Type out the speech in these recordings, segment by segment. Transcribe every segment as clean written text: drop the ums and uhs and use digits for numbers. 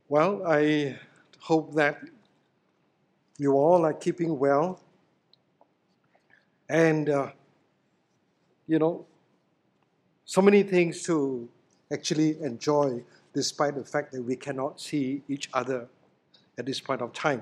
Well, I hope that you all are keeping well. And, you know, so many things to actually enjoy despite the fact that we cannot see each other at this point of time.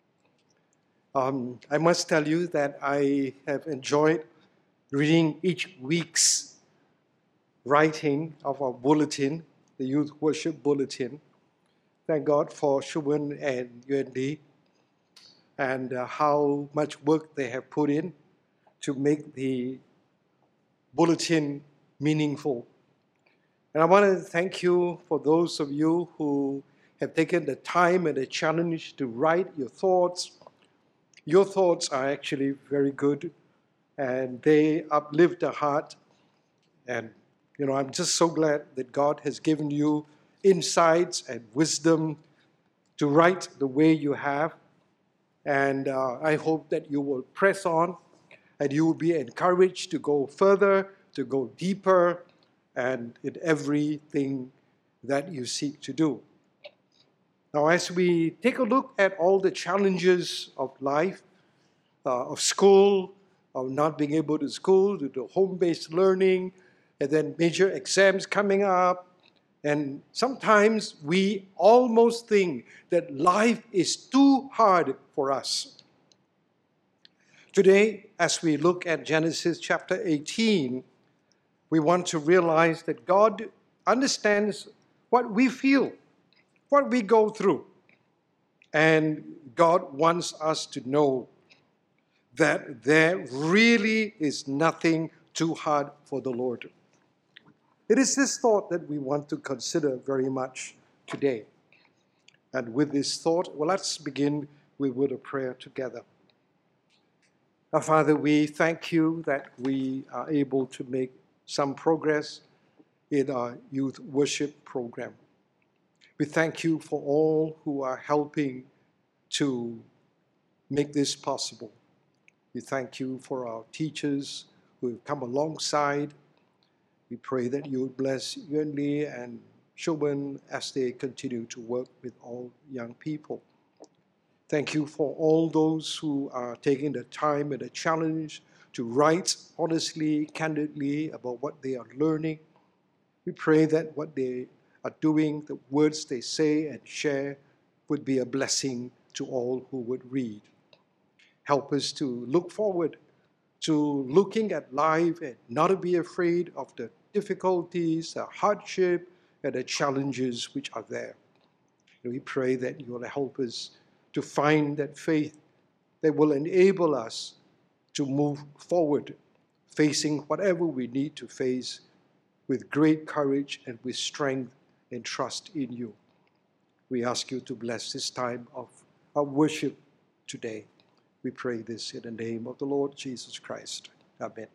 I must tell you that I have enjoyed reading each week's writing of our bulletin, the Youth Worship Bulletin. Thank God for Shubun and UND and how much work they have put in to make the bulletin meaningful. And I want to thank you for those of you who have taken the time and the challenge to write your thoughts. Your thoughts are actually very good and they uplift the heart. And, I'm just so glad that God has given you insights and wisdom to write the way you have. And I hope that you will press on and you will be encouraged to go further, to go deeper, and in everything that you seek to do. Now, as we take a look at all the challenges of life, of school, of not being able to school, to the home-based learning, and then major exams coming up, and sometimes we almost think that life is too hard for us. Today, as we look at Genesis chapter 18, we want to realize that God understands what we feel, what we go through. And God wants us to know that there really is nothing too hard for the Lord. It is this thought that we want to consider very much today. And with this thought, let's begin with a word of prayer together. Our Father, we thank you that we are able to make some progress in our youth worship program. We thank you for all who are helping to make this possible. We thank you for our teachers who have come alongside. We pray that you would bless Yuan Li and Shubun as they continue to work with all young people. Thank you for all those who are taking the time and the challenge to write honestly, candidly about what they are learning. We pray that what they are doing, the words they say and share, would be a blessing to all who would read. Help us to look forward to looking at life and not to be afraid of the difficulties, the hardship, and the challenges which are there. And we pray that you will help us to find that faith that will enable us to move forward, facing whatever we need to face with great courage and with strength and trust in you. We ask you to bless this time of our worship today. We pray this in the name of the Lord Jesus Christ. Amen.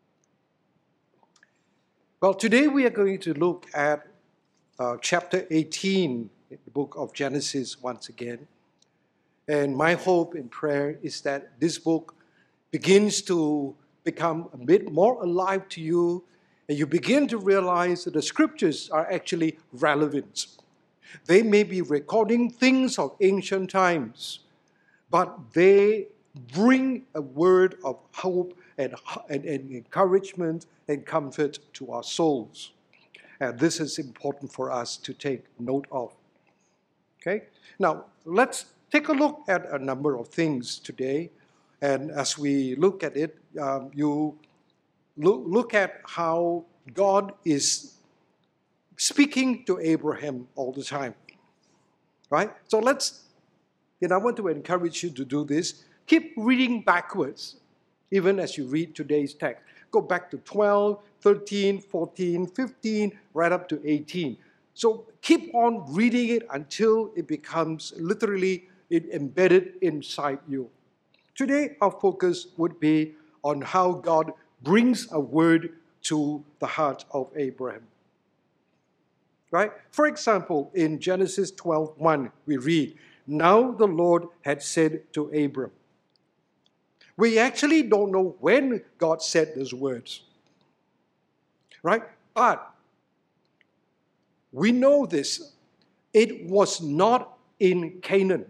Well, today we are going to look at chapter 18 in the book of Genesis once again. And my hope and prayer is that this book begins to become a bit more alive to you, and you begin to realize that the scriptures are actually relevant. They may be recording things of ancient times, but they bring a word of hope and encouragement and comfort to our souls. And this is important for us to take note of. Okay? Now, let's take a look at a number of things today. And as we look at it, you look at how God is speaking to Abraham all the time. Right? So I want to encourage you to do this. Keep reading backwards, even as you read today's text. Go back to 12, 13, 14, 15, right up to 18. So keep on reading it until it becomes literally embedded inside you. Today, our focus would be on how God brings a word to the heart of Abraham. Right? For example, in Genesis 12:1, we read, "Now the Lord had said to Abram." We actually don't know when God said those words. Right? But we know this. it was not in Canaan.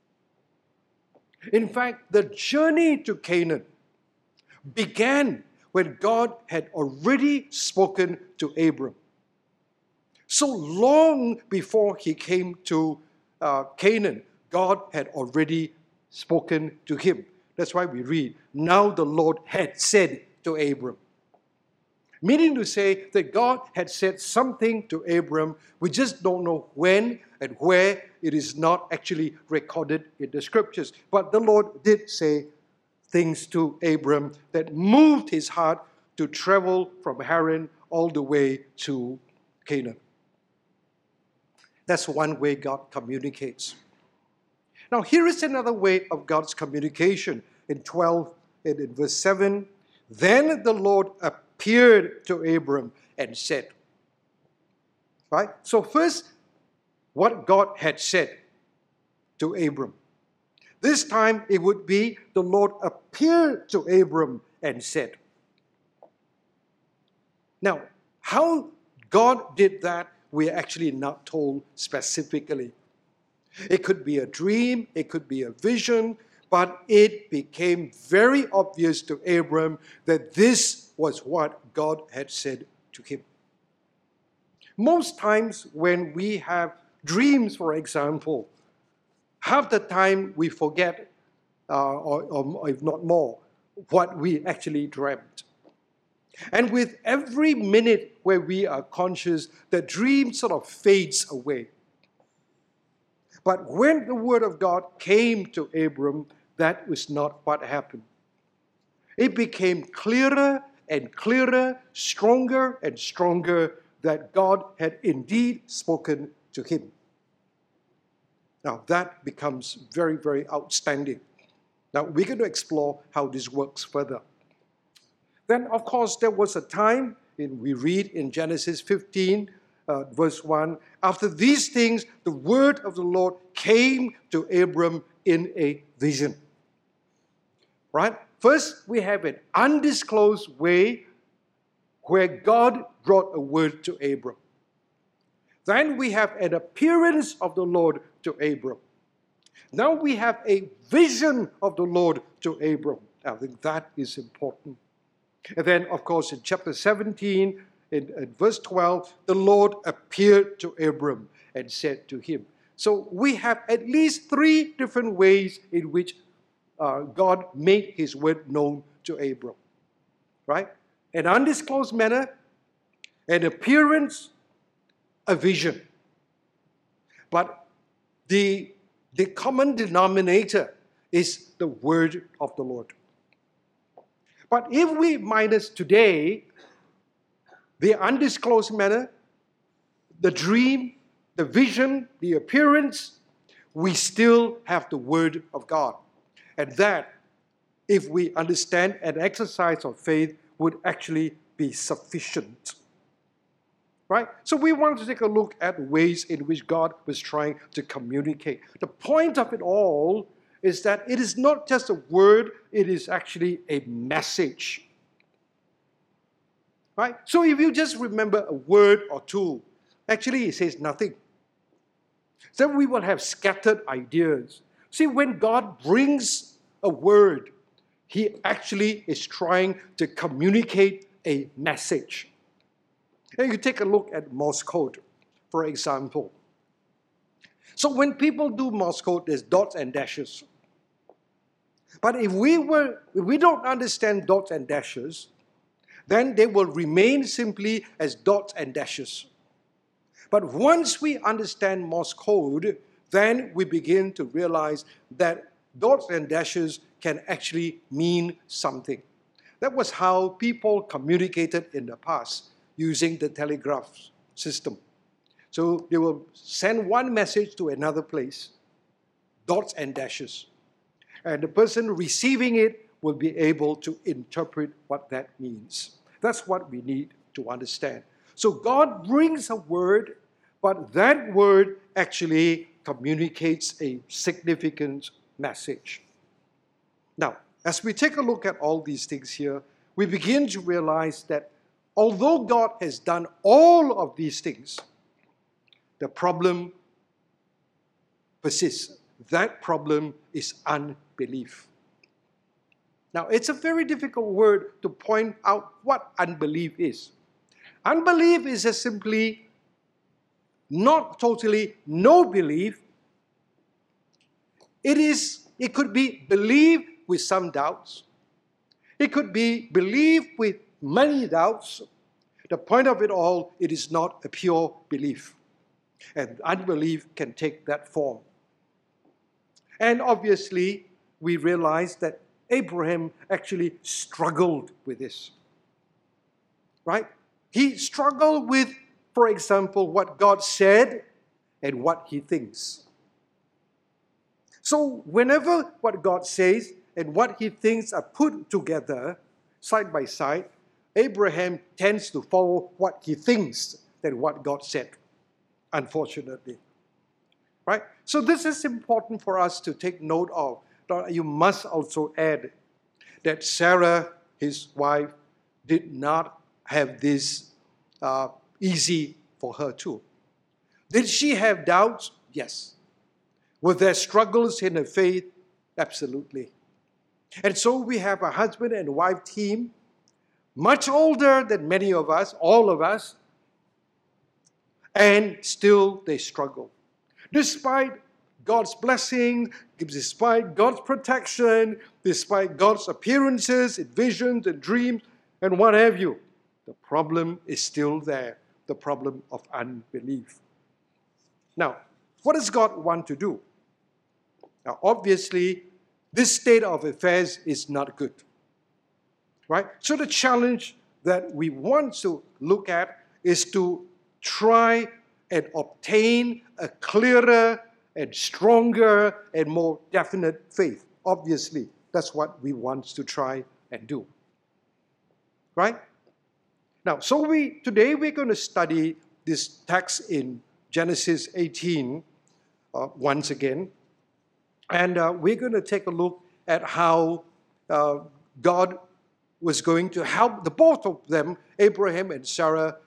In fact, the journey to Canaan began when God had already spoken to Abram. So long before he came to Canaan, God had already spoken to him. That's why we read, now the Lord had said to Abram. Meaning to say that God had said something to Abram, we just don't know when and where. It is not actually recorded in the scriptures. But the Lord did say things to Abram that moved his heart to travel from Haran all the way to Canaan. That's one way God communicates. Now, here is another way of God's communication. In verse 7, then the Lord appeared to Abram and said. Right? So first, what God had said to Abram. This time it would be the Lord appeared to Abram and said. Now, how God did that, we're actually not told specifically. It could be a dream, it could be a vision, but it became very obvious to Abram that this was what God had said to him. Most times when we have dreams, for example, half the time we forget, or if not more, what we actually dreamt. And with every minute where we are conscious, the dream sort of fades away. But when the word of God came to Abram, that was not what happened. It became clearer and clearer, stronger and stronger, that God had indeed spoken to him. Now that becomes very, very outstanding. Now we're going to explore how this works further. Then, of course, there was a time, we read in Genesis 15, verse 1, after these things, the word of the Lord came to Abram in a vision. Right? First, we have an undisclosed way where God brought a word to Abram. Then we have an appearance of the Lord to Abram. Now we have a vision of the Lord to Abram. I think that is important. And then, of course, in chapter 17, in verse 12, the Lord appeared to Abram and said to him. So we have at least three different ways in which God made his word known to Abram. Right? An undisclosed manner, an appearance, a vision. But the common denominator is the word of the Lord. But if we minus today the undisclosed manner, the dream, the vision, the appearance, we still have the word of God. And that, if we understand an exercise of faith, would actually be sufficient. Right? So we want to take a look at ways in which God was trying to communicate. The point of it all is that it is not just a word, it is actually a message. Right? So if you just remember a word or two, actually it says nothing. So we will have scattered ideas. See, when God brings a word, he actually is trying to communicate a message. And you take a look at Morse code, for example. So when people do Morse code, there's dots and dashes. But if we don't understand dots and dashes, then they will remain simply as dots and dashes. But once we understand Morse code, then we begin to realize that dots and dashes can actually mean something. That was how people communicated in the past using the telegraph system. So they will send one message to another place, dots and dashes. And the person receiving it will be able to interpret what that means. That's what we need to understand. So God brings a word, but that word actually communicates a significant message. Now, as we take a look at all these things here, we begin to realize that although God has done all of these things, the problem persists. That problem is unbelief. Now, it's a very difficult word to point out what unbelief is. Unbelief is just simply not totally no belief. It could be belief with some doubts. It could be belief with many doubts. The point of it all, it is not a pure belief. And unbelief can take that form. And obviously, we realize that Abraham actually struggled with this. Right? He struggled with, for example, what God said and what he thinks. So whenever what God says and what he thinks are put together, side by side, Abraham tends to follow what he thinks than what God said, unfortunately. Right? So this is important for us to take note of. You must also add that Sarah, his wife, did not have this easy for her too. Did she have doubts? Yes. Were there struggles in her faith? Absolutely. And so we have a husband and wife team, much older than many of us, all of us, and still they struggle. Despite God's blessing, despite God's protection, despite God's appearances and visions and dreams and what have you, the problem is still there, the problem of unbelief. Now, what does God want to do? Now, obviously, this state of affairs is not good. Right? So the challenge that we want to look at is to try and obtain a clearer and stronger and more definite faith. Obviously, that's what we want to try and do. Right? Now, so today we're going to study this text in Genesis 18 once again. And we're going to take a look at how God was going to help the both of them, Abraham and Sarah,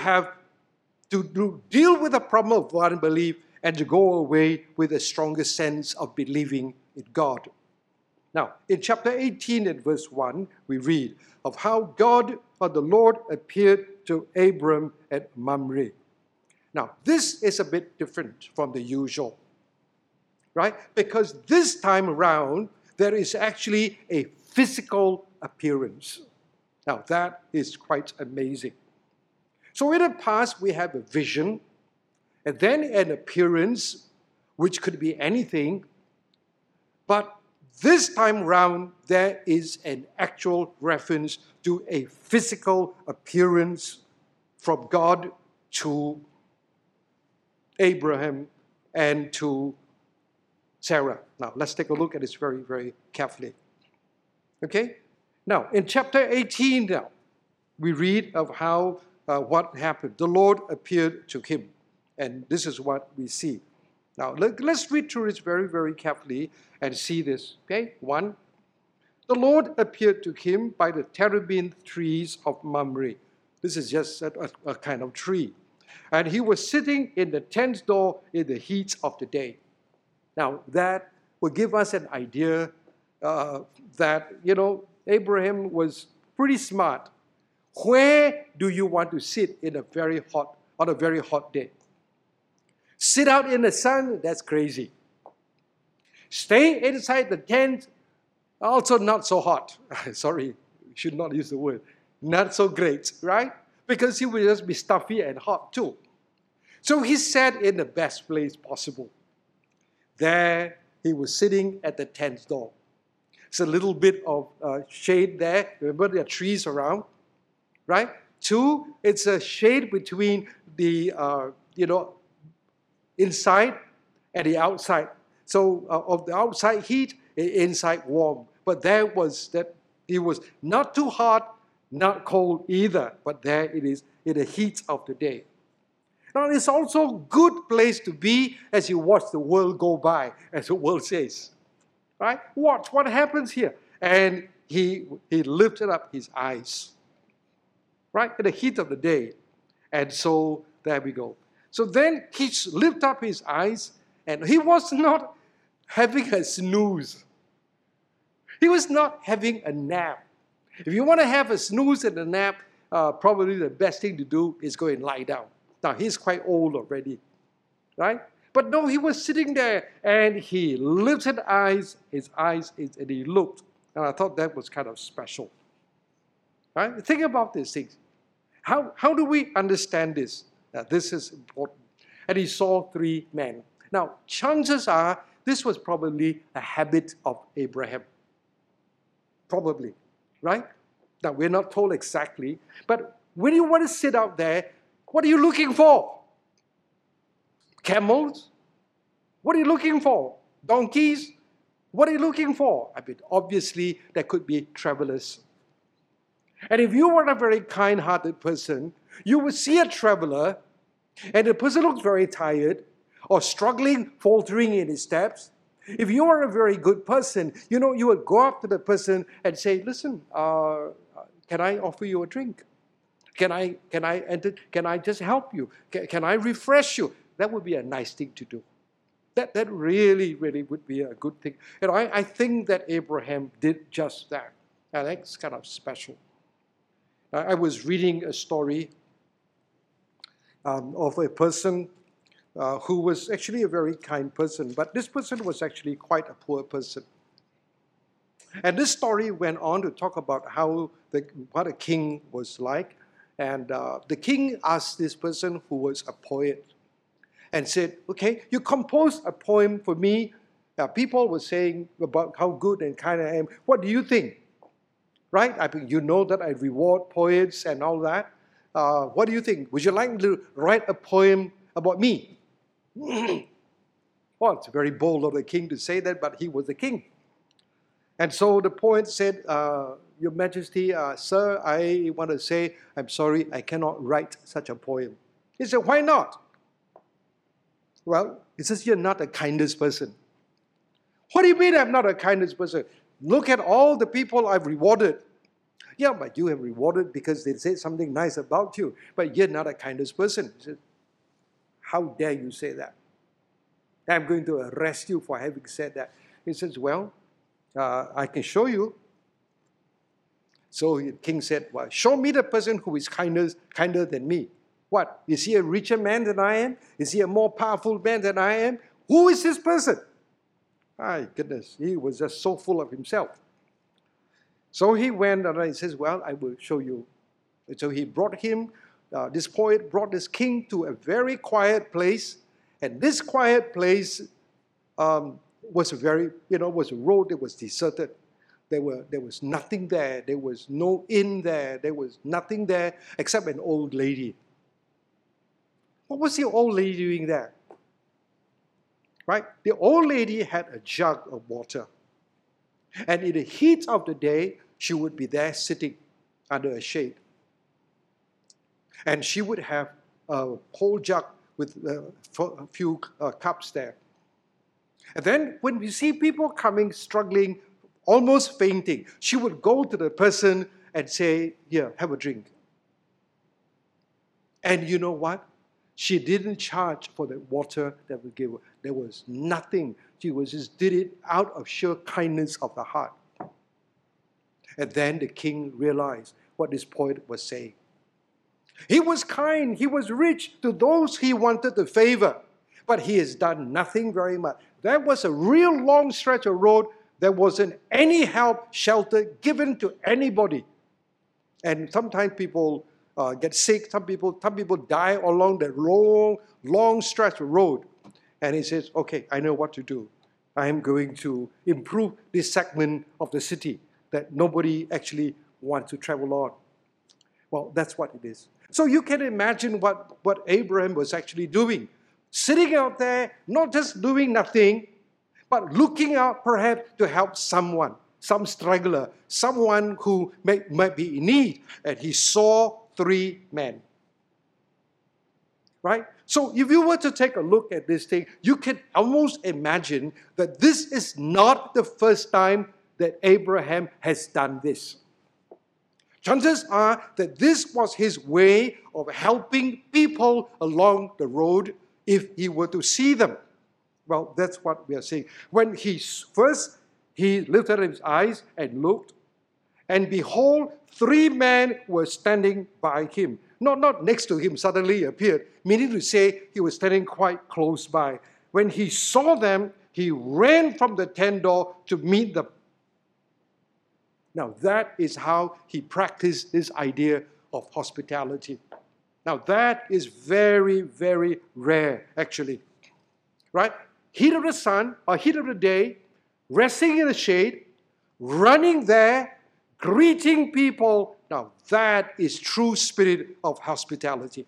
to deal with the problem of unbelief and to go away with a stronger sense of believing in God. Now, in chapter 18 and verse 1, we read of how God, or the Lord, appeared to Abram at Mamre. Now, this is a bit different from the usual, right? Because this time around, there is actually a physical appearance. Now, that is quite amazing. So in the past, we have a vision, and then an appearance, which could be anything. But this time around, there is an actual reference to a physical appearance from God to Abraham and to Sarah. Now, let's take a look at this very, very carefully. Okay? Now, in chapter 18 now, we read of how what happened. The Lord appeared to him. And this is what we see. Now, let's read through this very, very carefully and see this. Okay? 1. The Lord appeared to him by the terebinth trees of Mamre. This is just a kind of tree. And he was sitting in the tent door in the heat of the day. Now, that will give us an idea that, Abraham was pretty smart. Where do you want to sit on a very hot day? Sit out in the sun? That's crazy. Stay inside the tent? Also not so hot. Sorry, should not use the word. Not so great, right? Because he will just be stuffy and hot too. So he sat in the best place possible. There, he was sitting at the tent door. It's a little bit of shade there. Remember, there are trees around, right? 2, it's a shade between the, inside and the outside. So of the outside heat, inside warm. But there was that it was not too hot, not cold either. But there it is in the heat of the day. Now, it's also a good place to be as you watch the world go by, as the world says. Right? Watch what happens here. And he lifted up his eyes. Right? In the heat of the day. And so, there we go. So then he lifted up his eyes, And he was not having a snooze. He was not having a nap. If you want to have a snooze and a nap, probably the best thing to do is go and lie down. Now, he's quite old already, right? But no, he was sitting there and he lifted his eyes, and he looked. And I thought that was kind of special. Right? Think about these things. How do we understand this? This is important. And he saw 3 men. Now, chances are this was probably a habit of Abraham. Probably, right? Now, we're not told exactly, but when you want to sit out there, what are you looking for? Camels? What are you looking for? Donkeys? What are you looking for? I mean, obviously, there could be travelers. And if you were a very kind-hearted person, you would see a traveler, and the person looks very tired, or struggling, faltering in his steps. If you are a very good person, you would go up to the person and say, listen, can I offer you a drink? Can I just help you? Can I refresh you? That would be a nice thing to do. That really, really would be a good thing. And I think that Abraham did just that. And that's kind of special. I was reading a story of a person who was actually a very kind person, but this person was actually quite a poor person. And this story went on to talk about what a king was like. And the king asked this person who was a poet and said, okay, you compose a poem for me. People were saying about how good and kind I am. What do you think? Right? I mean, you know that I reward poets and all that. What do you think? Would you like to write a poem about me? Well, it's very bold of the king to say that, but he was the king. And so the poet said, Your Majesty, sir, I want to say, I'm sorry, I cannot write such a poem. He said, why not? Well, he says, you're not the kindest person. What do you mean I'm not the kindest person? Look at all the people I've rewarded. Yeah, but you have rewarded because they said something nice about you, but you're not the kindest person. He said, how dare you say that? I'm going to arrest you for having said that. He says, well, I can show you. So the king said, well, show me the person who is kinder than me. What? Is he a richer man than I am? Is he a more powerful man than I am? Who is this person? My goodness, he was just so full of himself. So he went and he says, well, I will show you. And so he brought him, this poet brought this king to a very quiet place. And this quiet place was was a road that was deserted. There was nothing there. There was no inn there. There was nothing there except an old lady. What was the old lady doing there? Right? The old lady had a jug of water. And in the heat of the day, she would be there sitting under a shade. And she would have a whole jug with a few cups there. And then when we see people coming, struggling, almost fainting, she would go to the person and say, here, have a drink. And you know what? She didn't charge for the water that we gave her. There was nothing. She just did it out of sheer kindness of the heart. And then the king realized what this poet was saying. He was kind, he was rich to those he wanted to favor, but he has done nothing very much. There was a real long stretch of road. There wasn't any help, shelter given to anybody. And sometimes people get sick, some people die along that long stretch of road. And he says, okay, I know what to do. I am going to improve this segment of the city that nobody actually wants to travel on. Well, that's what it is. So you can imagine what Abraham was actually doing. Sitting out there, not just doing nothing, but looking out perhaps to help someone, some straggler, someone who might be in need. And he saw 3 men. Right? So if you were to take a look at this thing, you can almost imagine that this is not the first time that Abraham has done this. Chances are that this was his way of helping people along the road if he were to see them. Well, that's what we are saying. When he lifted up his eyes and looked, and behold, 3 men were standing by him. Not next to him, suddenly appeared, meaning to say he was standing quite close by. When he saw them, he ran from the tent door to meet them. Now, that is how he practiced this idea of hospitality. Now, that is very, very rare, actually. Right? Heat of the sun, or heat of the day, resting in the shade, running there, greeting people. Now, that is true spirit of hospitality.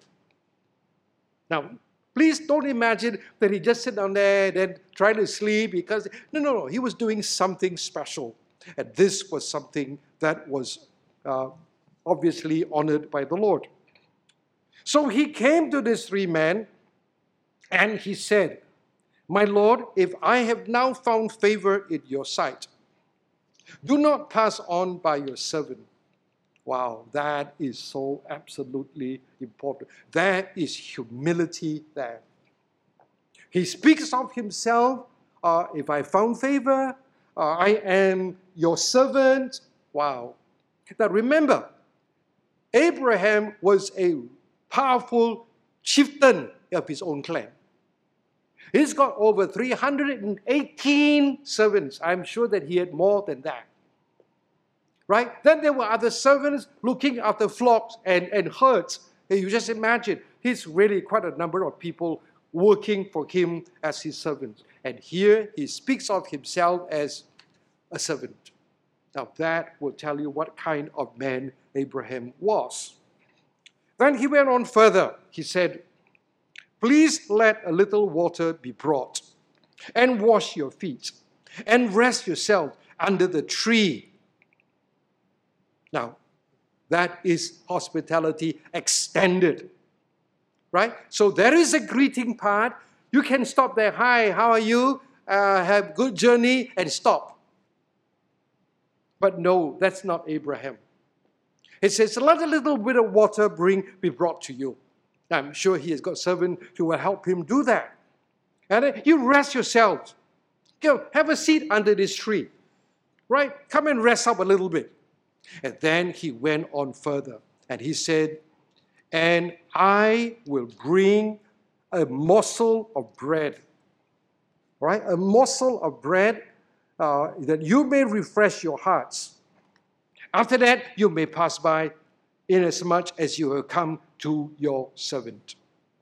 Now, please don't imagine that he just sit down there and then try to sleep because, no. He was doing something special. And this was something that was obviously honored by the Lord. So he came to these 3 men and he said, "My Lord, if I have now found favor in your sight, do not pass on by your servant." Wow, that is so absolutely important. There is humility there. He speaks of himself, if I found favor, I am your servant. Wow. Now remember, Abraham was a powerful chieftain of his own clan. He's got over 318 servants. I'm sure that he had more than that. Right? Then there were other servants looking after flocks and herds. And you just imagine, he's really quite a number of people working for him as his servants. And here he speaks of himself as a servant. Now that will tell you what kind of man Abraham was. Then he went on further. He said, "Please let a little water be brought, and wash your feet, and rest yourself under the tree." Now, that is hospitality extended, right? So there is a greeting part. You can stop there. "Hi, how are you? Have good journey," and stop. But no, that's not Abraham. It says, "Let a little bit of water be brought to you." I'm sure he has got servants who will help him do that. And then you rest yourselves. Go, have a seat under this tree. Right? Come and rest up a little bit. And then he went on further. And he said, "And I will bring a morsel of bread." Right? A morsel of bread that you may refresh your hearts. After that, you may pass by, inasmuch as you have come to your servant.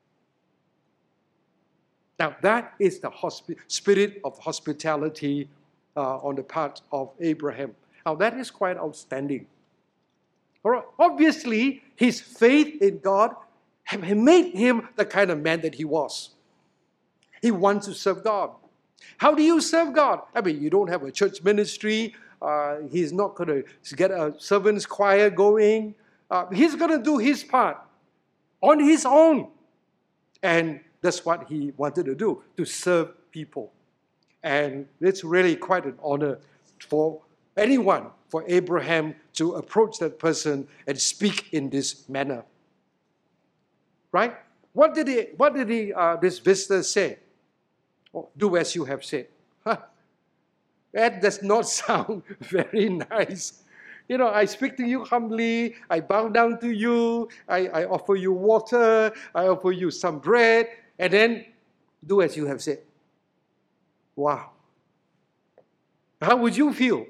Now, that is the spirit of hospitality on the part of Abraham. Now, that is quite outstanding. All right. Obviously, his faith in God had made him the kind of man that he was. He wants to serve God. How do you serve God? I mean, you don't have a church ministry. He's not going to get a servants' choir going. He's going to do his part on his own. And that's what he wanted to do, to serve people. And it's really quite an honor for anyone, for Abraham to approach that person and speak in this manner. Right? What did this visitor say? Oh, "Do as you have said." That does not sound very nice. You know, I speak to you humbly, I bow down to you, I offer you water, I offer you some bread, and then do as you have said. Wow. How would you feel?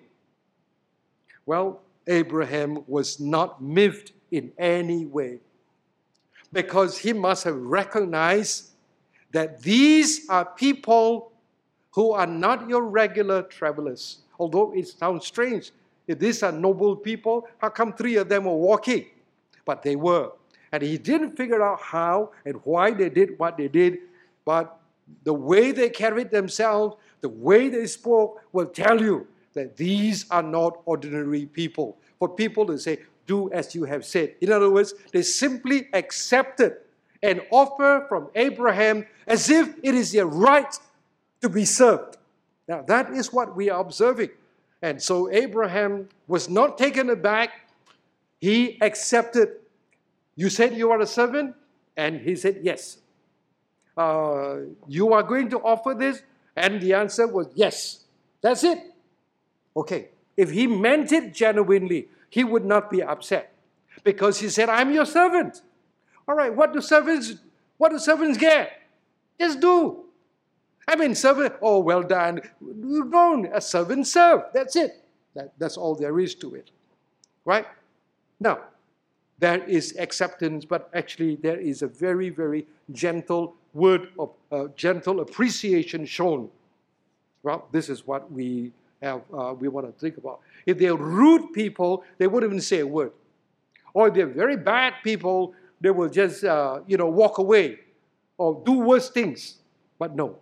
Well, Abraham was not miffed in any way, because he must have recognized that these are people who are not your regular travelers. Although it sounds strange, if these are noble people, how come 3 of them were walking? But they were. And he didn't figure out how and why they did what they did, but the way they carried themselves, the way they spoke will tell you that these are not ordinary people. For people to say, "Do as you have said." In other words, they simply accepted an offer from Abraham as if it is their right to be served. Now, that is what we are observing. And so Abraham was not taken aback. He accepted. "You said you are a servant?" And he said, "Yes." "You are going to offer this?" And the answer was yes. That's it. Okay. If he meant it genuinely, he would not be upset. Because he said, I'm your servant. All right, what do servants get? Just do. I mean, servant, oh, well done. No, a servant serve. That's it. That's all there is to it. Right? Now, there is acceptance, but actually there is a very, very gentle word of gentle appreciation shown. Well, this is what we want to think about. If they're rude people, they wouldn't even say a word. Or if they're very bad people, they will just walk away or do worse things. But no.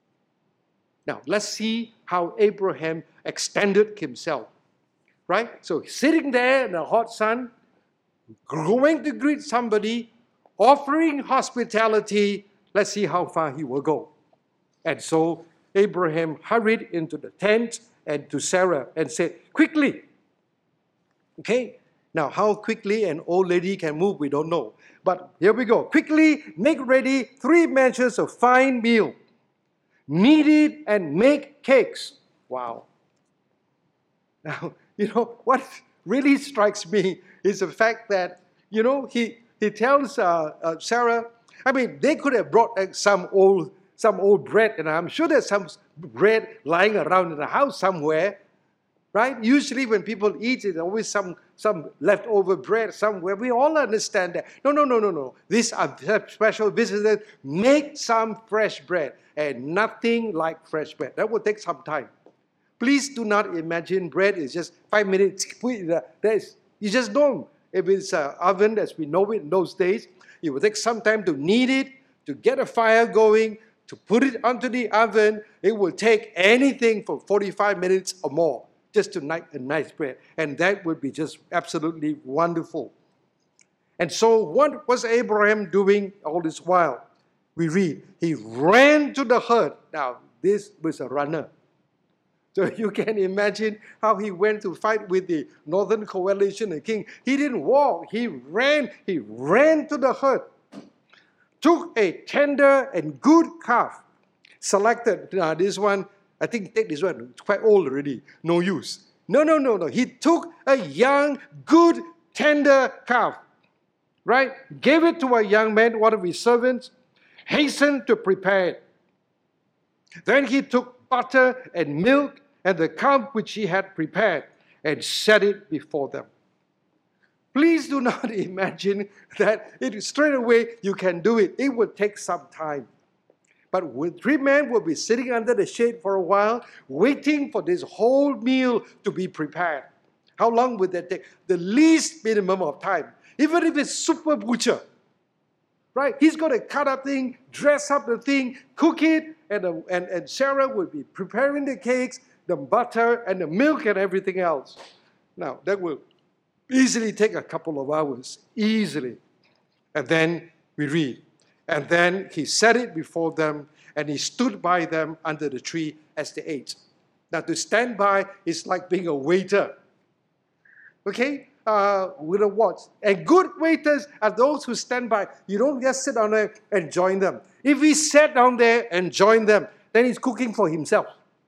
Now, let's see how Abraham extended himself. Right? So sitting there in the hot sun, going to greet somebody, offering hospitality, let's see how far he will go. And so Abraham hurried into the tent and to Sarah and said, quickly. Okay? Now, how quickly an old lady can move, we don't know. But here we go. Quickly make ready 3 measures of fine meal. Knead it and make cakes. Wow. Now, what really strikes me is the fact that, he tells Sarah, I mean, they could have brought some old bread, and I'm sure there's some bread lying around in the house somewhere, right? Usually when people eat, there's always some leftover bread somewhere. We all understand that. No. These are special visitors. Make some fresh bread, and nothing like fresh bread. That will take some time. Please do not imagine bread is just 5 minutes. You just don't. If it's an oven as we know it in those days, it will take some time to knead it, to get a fire going, to put it onto the oven. It will take anything for 45 minutes or more just to make a nice bread. And that would be just absolutely wonderful. And so what was Abraham doing all this while? We read, he ran to the herd. Now, this was a runner. So you can imagine how he went to fight with the Northern Coalition and king. He didn't walk. He ran to the herd. Took a tender and good calf. Selected, this one, I think take this one, it's quite old already. No use. No. He took a young, good, tender calf. Right? Gave it to a young man, one of his servants. Hastened to prepare it. Then he took butter and milk and the calf which he had prepared and set it before them. Please do not imagine that straight away you can do it. It will take some time. But 3 men will be sitting under the shade for a while, waiting for this whole meal to be prepared. How long would that take? The least minimum of time. Even if it's super butcher. Right? He's going to cut up thing, dress up the thing, cook it, and Sarah will be preparing the cakes, the butter, and the milk, and everything else. Now, that will easily take a couple of hours. Easily. And then we read. And then he set it before them, and he stood by them under the tree as they ate. Now, to stand by is like being a waiter. Okay? With a watch. And good waiters are those who stand by. You don't just sit down there and join them. If he sat down there and joined them, then he's cooking for himself.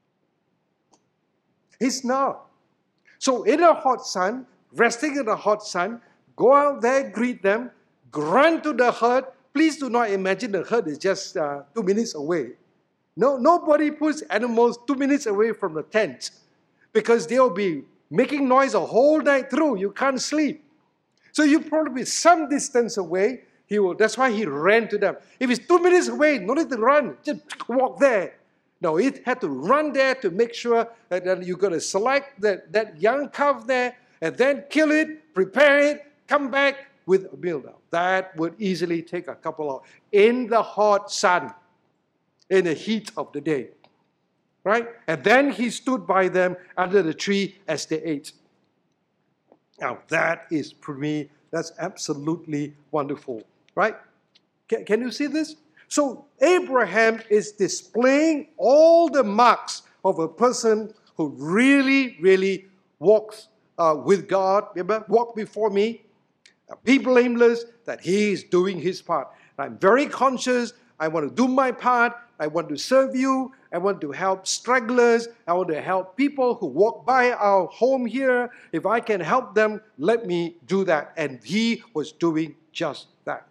He's not. So in the hot sun, resting in the hot sun, go out there, greet them, run to the herd. Please do not imagine the herd is just 2 minutes away. No, nobody puts animals 2 minutes away from the tent because they'll be making noise a whole night through. You can't sleep. So you probably be some distance away. That's why he ran to them. If it's 2 minutes away, no need to run. Just walk there. No, he had to run there to make sure that you're going to select that young calf there and then kill it, prepare it, come back with a meal. Now, that would easily take a couple of hours in the hot sun, in the heat of the day. Right? And then he stood by them under the tree as they ate. Now, that is, for me, that's absolutely wonderful. Right? Can you see this? So, Abraham is displaying all the marks of a person who really, really walks with God. Remember, walk before me. Be blameless, that he is doing his part. I'm very conscious. I want to do my part. I want to serve you. I want to help stragglers. I want to help people who walk by our home here. If I can help them, let me do that. And he was doing just that.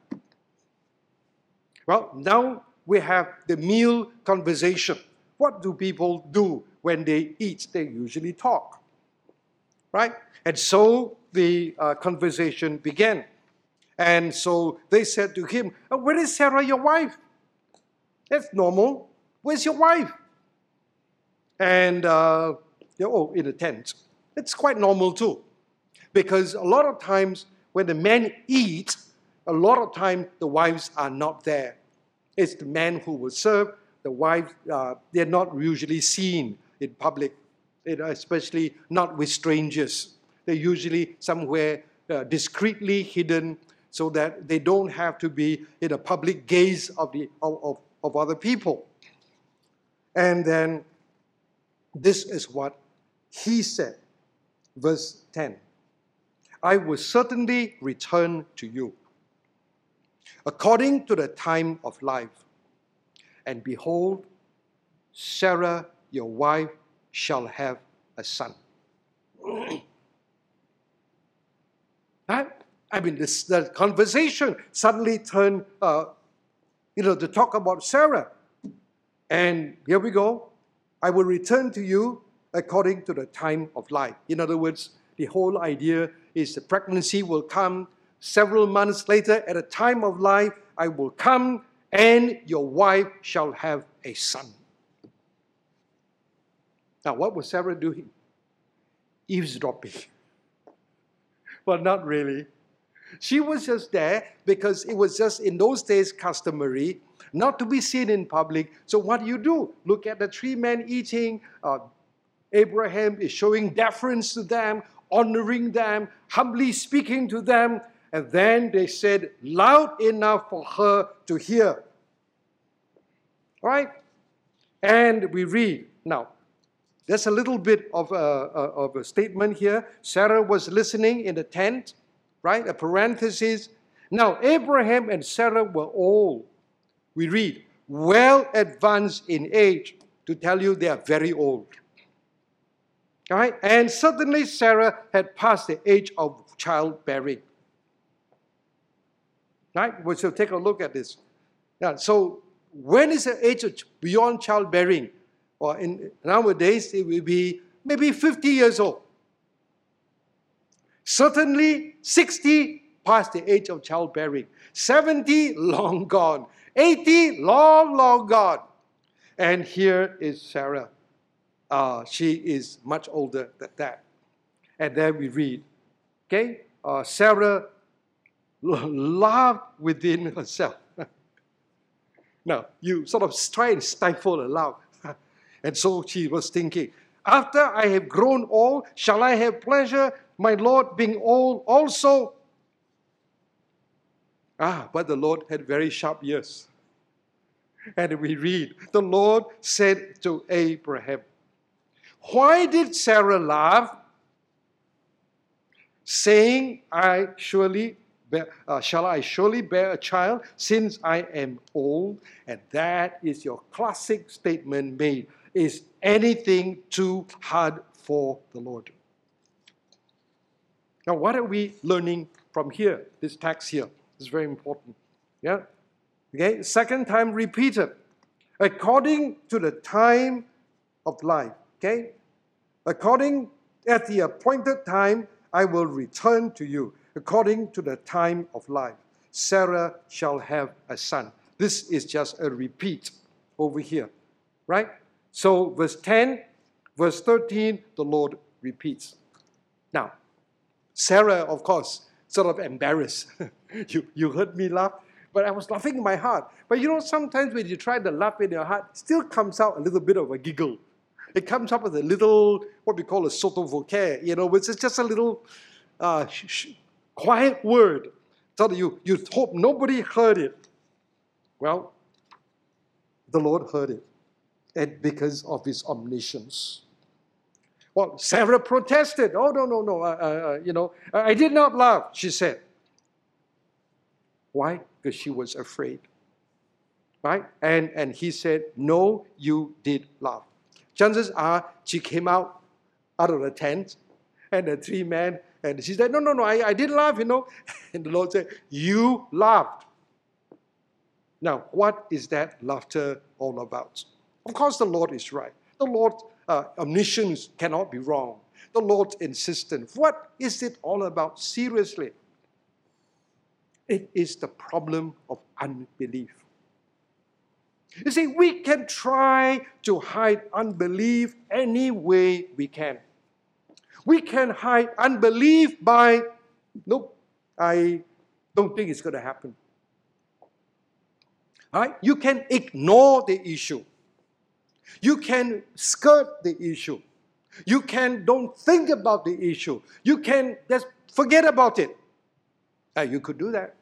Well, now we have the meal conversation. What do people do when they eat? They usually talk, right? And so the conversation began. And so they said to him, where is Sarah, your wife? That's normal. Where's your wife? And, in the tent. It's quite normal too. Because a lot of times when the men eat, a lot of times the wives are not there. It's the men who will serve. The wives, they're not usually seen in public, especially not with strangers. They're usually somewhere discreetly hidden so that they don't have to be in the public gaze of other people. And then this is what he said, verse 10. I will certainly return to you according to the time of life. And behold, Sarah, your wife, shall have a son. The conversation suddenly turned, to talk about Sarah. And here we go. I will return to you according to the time of life. In other words, the whole idea is the pregnancy will come several months later. At the time of life, I will come and your wife shall have a son. Now, what was Sarah doing? Eavesdropping. Well, not really. She was just there because it was just in those days customary not to be seen in public. So what do? Look at the three men eating. Abraham is showing deference to them, honoring them, humbly speaking to them. And then they said, loud enough for her to hear. All right? And we read. Now, there's a little bit of a statement here. Sarah was listening in the tent, right? A parenthesis. Now, Abraham and Sarah were old. We read, well advanced in age. To tell you, they are very old. All right? And suddenly Sarah had passed the age of childbearing. Right? We shall take a look at this. Now, so when is the age of beyond childbearing? Or nowadays, it will be maybe 50 years old. Certainly, 60 past the age of childbearing. 70, long gone. 80, long, long gone. And here is Sarah. She is much older than that. And then we read, okay, Sarah laughed within herself. Now, you sort of try and stifle a laugh. And so she was thinking, after I have grown old, shall I have pleasure, my Lord being old also? But the Lord had very sharp ears. And we read, the Lord said to Abraham, why did Sarah laugh, saying, shall I surely bear a child since I am old? And that is your classic statement made. Is anything too hard for the Lord? Now, what are we learning from here? This text here is very important. Yeah? Okay, second time repeated. According to the time of life. Okay? According at the appointed time, I will return to you. According to the time of life, Sarah shall have a son. This is just a repeat over here. Right? So verse 10, verse 13, the Lord repeats. Now, Sarah, of course, sort of embarrassed. You heard me laugh, but I was laughing in my heart. But sometimes when you try to laugh in your heart, it still comes out a little bit of a giggle. It comes up with a little, what we call a sotto voce, which is just a little quiet word. So you hope nobody heard it. Well, the Lord heard it. And because of his omniscience. Well, Sarah protested. Oh, no. I did not laugh, she said. Why? Because she was afraid. right? And he said, no, you did laugh. Chances are she came out of the tent, and the three men, and she said, no, I didn't laugh, And the Lord said, you laughed. Now, what is that laughter all about? Of course, the Lord is right. The Lord's omniscience cannot be wrong. The Lord's insistence. What is it all about? Seriously, it is the problem of unbelief. You see, we can try to hide unbelief any way we can. We can hide unbelief by, nope, I don't think it's going to happen. Right? You can ignore the issue. You can skirt the issue. You can don't think about the issue. You can just forget about it. You could do that.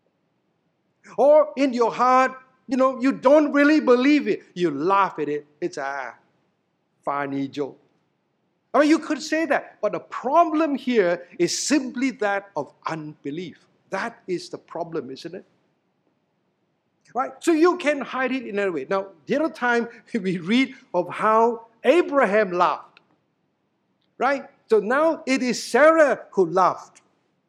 Or in your heart, you don't really believe it. You laugh at it. It's a funny joke. I mean, you could say that. But the problem here is simply that of unbelief. That is the problem, isn't it? Right? So you can hide it in a way. Now, the other time we read of how Abraham laughed. Right? So now it is Sarah who laughed.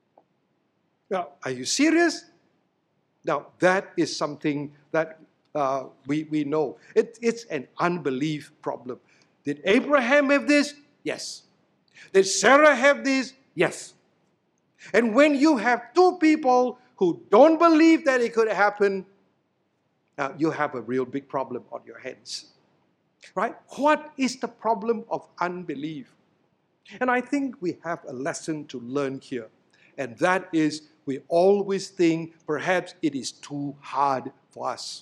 Now, are you serious? Now, that is something that we know. It's an unbelief problem. Did Abraham have this? Yes. Did Sarah have this? Yes. And when you have two people who don't believe that it could happen, you have a real big problem on your hands. Right? What is the problem of unbelief? And I think we have a lesson to learn here. And that is, we always think perhaps it is too hard for us.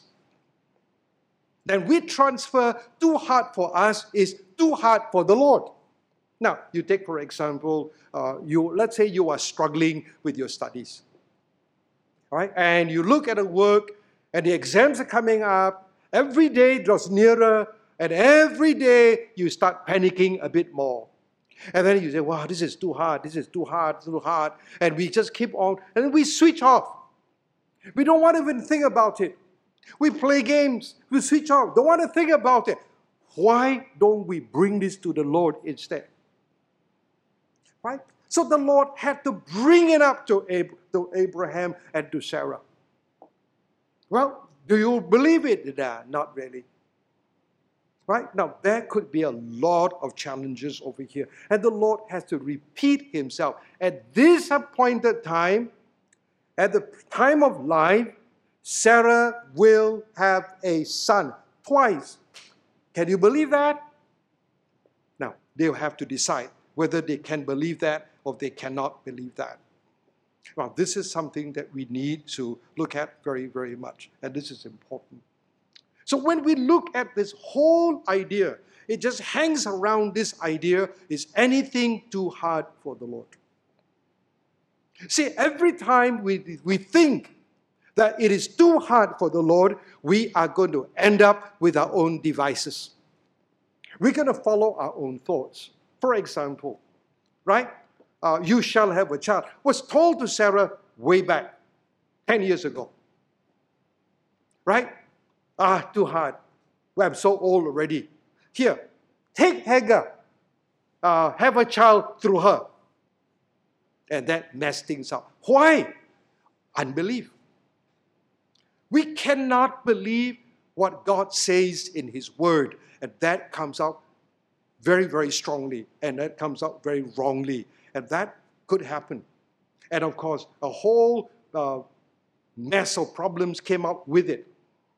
Then we transfer too hard for us is too hard for the Lord. Now, you take, for example, let's say you are struggling with your studies. All right? And you look at the work, and the exams are coming up. Every day draws nearer, and every day you start panicking a bit more. And then you say, wow, this is too hard, this is too hard, too hard. And we just keep on, and then we switch off. We don't want to even think about it. We play games, we switch off, don't want to think about it. Why don't we bring this to the Lord instead? Right? So the Lord had to bring it up to Abraham and to Sarah. Well, do you believe it? Not really. Right? Now, there could be a lot of challenges over here. And the Lord has to repeat himself. At this appointed time, at the time of life, Sarah will have a son. Twice. Can you believe that? Now, they'll have to decide whether they can believe that or they cannot believe that. Well, this is something that we need to look at very, very much. And this is important. So when we look at this whole idea, it just hangs around this idea, is anything too hard for the Lord? See, every time we think that it is too hard for the Lord, we are going to end up with our own devices. We're going to follow our own thoughts. For example, right? You shall have a child was told to Sarah way back, 10 years ago. Right? Too hard. Well, I'm so old already. Here, take Hagar. Have a child through her. And that messed things up. Why? Unbelief. We cannot believe what God says in His Word. And that comes out very, very strongly. And that comes out very wrongly. And that could happen. And of course, a whole mess of problems came up with it.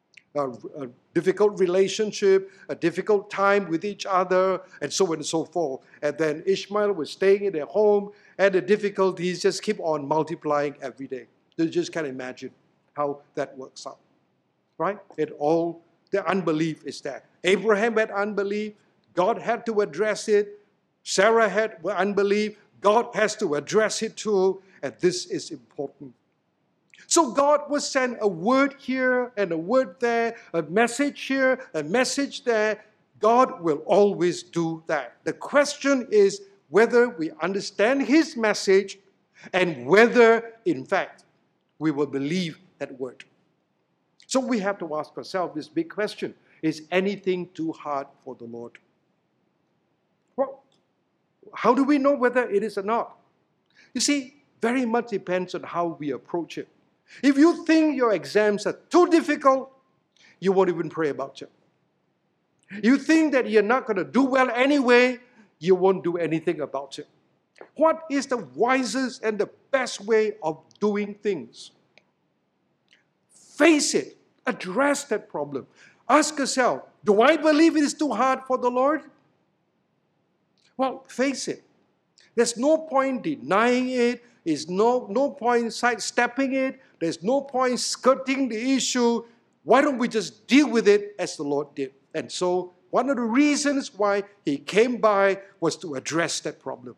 A difficult relationship, a difficult time with each other, and so on and so forth. And then Ishmael was staying in their home, and the difficulties just keep on multiplying every day. You just can't imagine how that works out. Right? The unbelief is there. Abraham had unbelief. God had to address it. Sarah had unbelief. God has to address it too. And this is important. So God will send a word here and a word there, a message here, a message there. God will always do that. The question is whether we understand His message and whether, in fact, we will believe that word. So we have to ask ourselves this big question. Is anything too hard for the Lord? Well, how do we know whether it is or not? You see, very much depends on how we approach it. If you think your exams are too difficult, you won't even pray about it. You think that you're not going to do well anyway, you won't do anything about it. What is the wisest and the best way of doing things? Face it. Address that problem. Ask yourself, do I believe it is too hard for the Lord? Well, face it. There's no point denying it. There's no point sidestepping it. There's no point skirting the issue. Why don't we just deal with it as the Lord did? And so one of the reasons why he came by was to address that problem.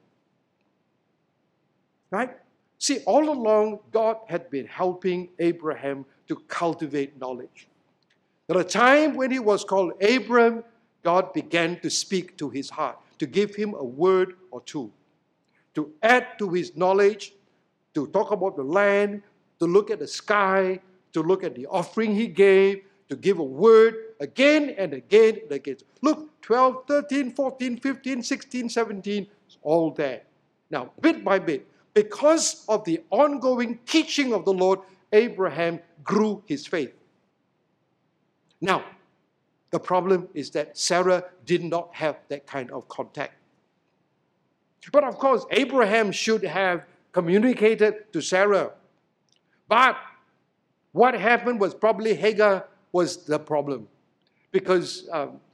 Right? See, all along, God had been helping Abraham to cultivate knowledge. At a time when he was called Abram, God began to speak to his heart, to give him a word or two, to add to his knowledge, to talk about the land, to look at the sky, to look at the offering he gave, to give a word again and again and again. Look, 12, 13, 14, 15, 16, 17, it's all there. Now, bit by bit, because of the ongoing teaching of the Lord, Abraham grew his faith. Now, the problem is that Sarah did not have that kind of contact. But of course, Abraham should have communicated to Sarah. But what happened was probably Hagar was the problem. Because,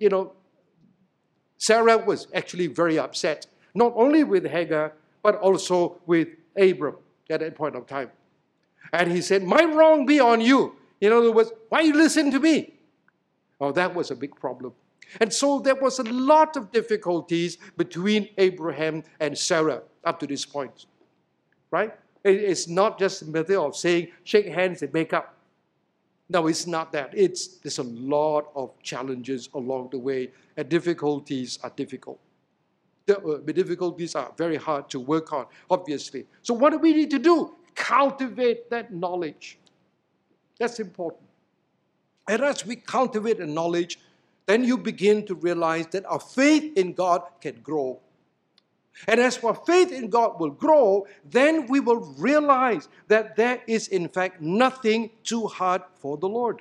Sarah was actually very upset, not only with Hagar, but also with Abram at that point of time. And he said, my wrong be on you. In other words, why you listen to me? Oh, that was a big problem. And so there was a lot of difficulties between Abraham and Sarah up to this point. Right? It's not just a matter of saying, shake hands and make up. No, it's not that. There's a lot of challenges along the way, and difficulties are difficult. The difficulties are very hard to work on, obviously. So what do we need to do? Cultivate that knowledge. That's important. And as we cultivate the knowledge, then you begin to realize that our faith in God can grow. And as our faith in God will grow, then we will realize that there is in fact nothing too hard for the Lord.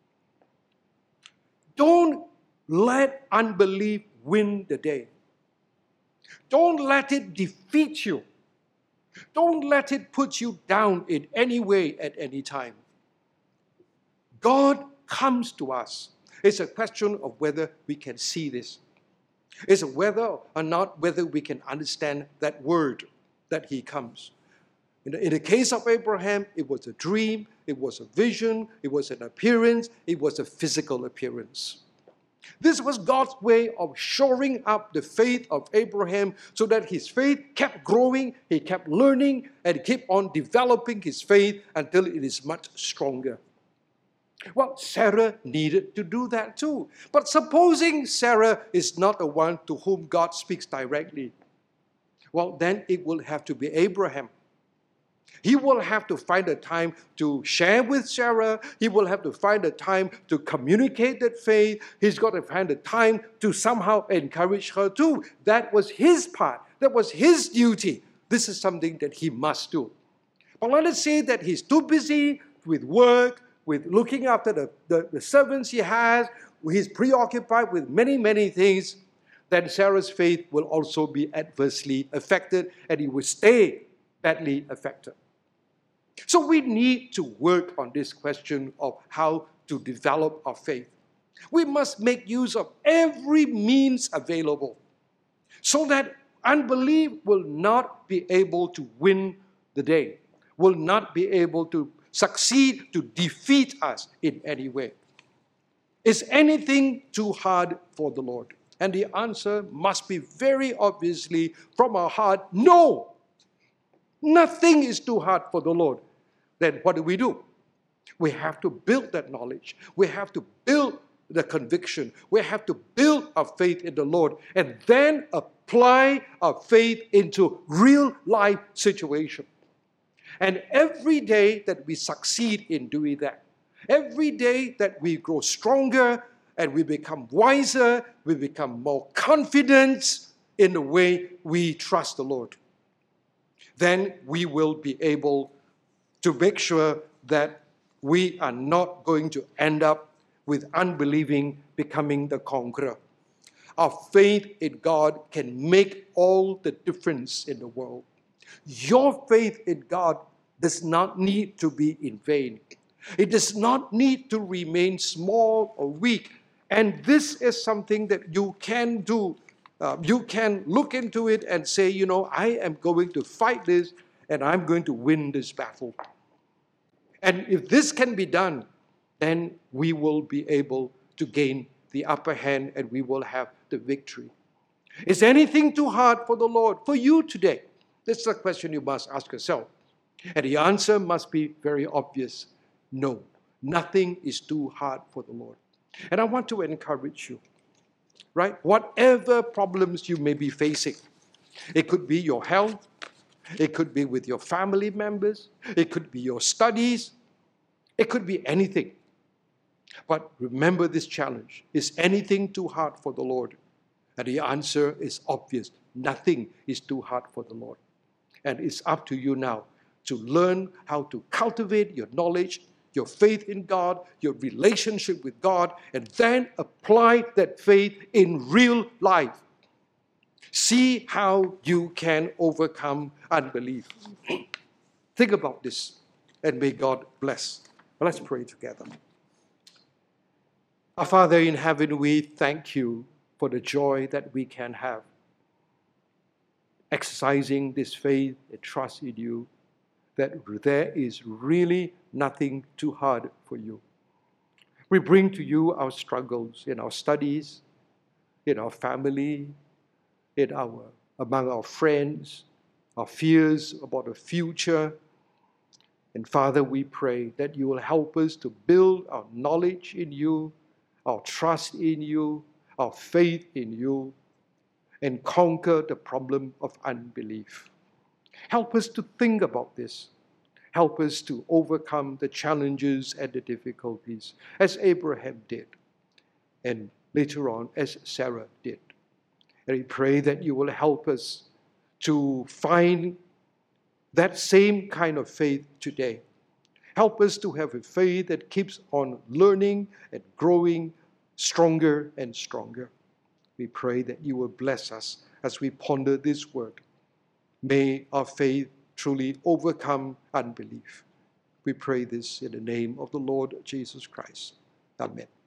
Don't let unbelief win the day. Don't let it defeat you. Don't let it put you down in any way at any time. God comes to us. It's a question of whether we can see this. It's whether or not whether we can understand that word that he comes. In the case of Abraham, it was a dream, it was a vision, it was an appearance, it was a physical appearance. This was God's way of shoring up the faith of Abraham so that his faith kept growing, he kept learning, and kept on developing his faith until it is much stronger. Well, Sarah needed to do that too. But supposing Sarah is not the one to whom God speaks directly, well, then it will have to be Abraham. He will have to find a time to share with Sarah. He will have to find a time to communicate that faith. He's got to find a time to somehow encourage her too. That was his part. That was his duty. This is something that he must do. But let us say that he's too busy with work, with looking after the servants he has, he's preoccupied with many, many things, then Sarah's faith will also be adversely affected and it will stay badly affected. So we need to work on this question of how to develop our faith. We must make use of every means available so that unbelief will not be able to win the day, will not be able to succeed to defeat us in any way. Is anything too hard for the Lord? And the answer must be very obviously from our heart, no. Nothing is too hard for the Lord. Then what do? We have to build that knowledge. We have to build the conviction. We have to build our faith in the Lord and then apply our faith into real life situation. And every day that we succeed in doing that, Every day that we grow stronger and we become wiser, we become more confident in the way we trust the Lord, then we will be able to make sure that we are not going to end up with unbelieving becoming the conqueror. Our faith in God can make all the difference in the world. Your faith in God does not need to be in vain. It does not need to remain small or weak. And this is something that you can do. You can look into it and say, I am going to fight this and I'm going to win this battle. And if this can be done, then we will be able to gain the upper hand and we will have the victory. Is anything too hard for the Lord, for you today? That's the question you must ask yourself. And the answer must be very obvious. No, nothing is too hard for the Lord. And I want to encourage you, right? Whatever problems you may be facing, it could be your health, it could be with your family members, it could be your studies, it could be anything. But remember this challenge. Is anything too hard for the Lord? And the answer is obvious. Nothing is too hard for the Lord. And it's up to you now to learn how to cultivate your knowledge, your faith in God, your relationship with God, and then apply that faith in real life. See how you can overcome unbelief. Think about this, and may God bless. Let's pray together. Our Father in heaven, we thank you for the joy that we can have exercising this faith and trust in you, that there is really nothing too hard for you. We bring to you our struggles in our studies, in our family, among our friends, our fears about the future. And Father, we pray that you will help us to build our knowledge in you, our trust in you, our faith in you, and conquer the problem of unbelief. Help us to think about this. Help us to overcome the challenges and the difficulties as Abraham did, and later on as Sarah did. And we pray that you will help us to find that same kind of faith today. Help us to have a faith that keeps on learning and growing stronger and stronger. We pray that you will bless us as we ponder this word. May our faith truly overcome unbelief. We pray this in the name of the Lord Jesus Christ. Amen.